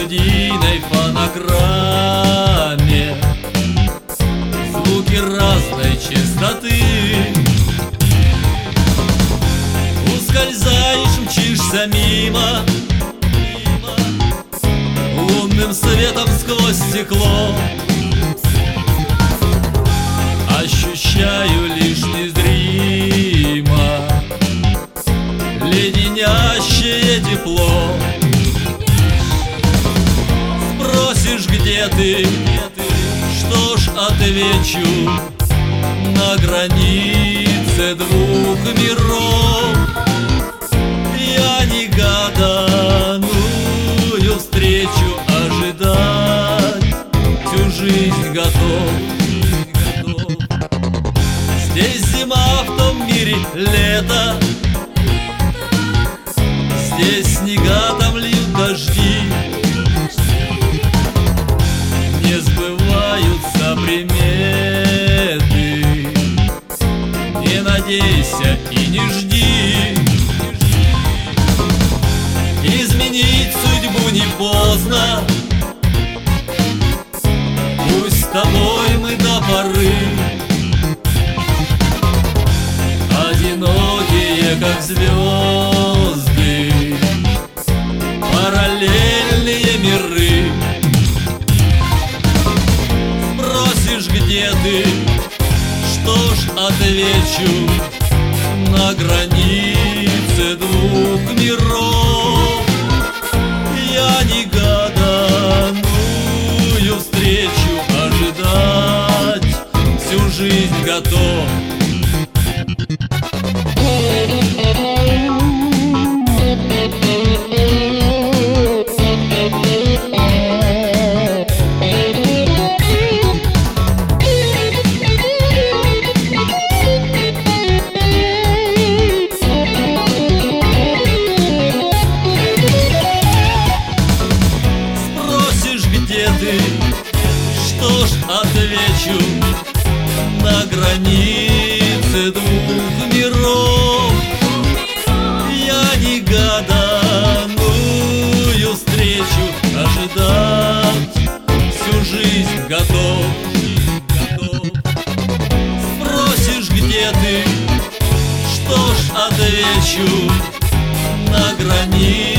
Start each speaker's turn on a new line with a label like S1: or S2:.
S1: студийной фонограмме звуки разной частоты. Ускользаешь, мчишься мимо лунным светом сквозь стекло. Ощущаю лишь незримо леденящее тепло. Спросишь, где ты, что ж отвечу: на границе двух миров. Я негаданную встречу ожидать всю жизнь готов. Здесь зима, в том мире лето. Здесь снега, там льют дожди. Не сбываются приметы. Не надейся и не жди. Изменить судьбу не поздно. Пусть с тобой мы до поры, одинокие, как звезды, параллельные миры. Спросишь, где ты, что ж отвечу: на границе двух миров. Я негаданную встречу ожидать всю жизнь готов. Что ж отвечу: на границе двух миров. Я негаданную встречу ожидать всю жизнь готов. Спросишь, где ты, что ж отвечу: на границе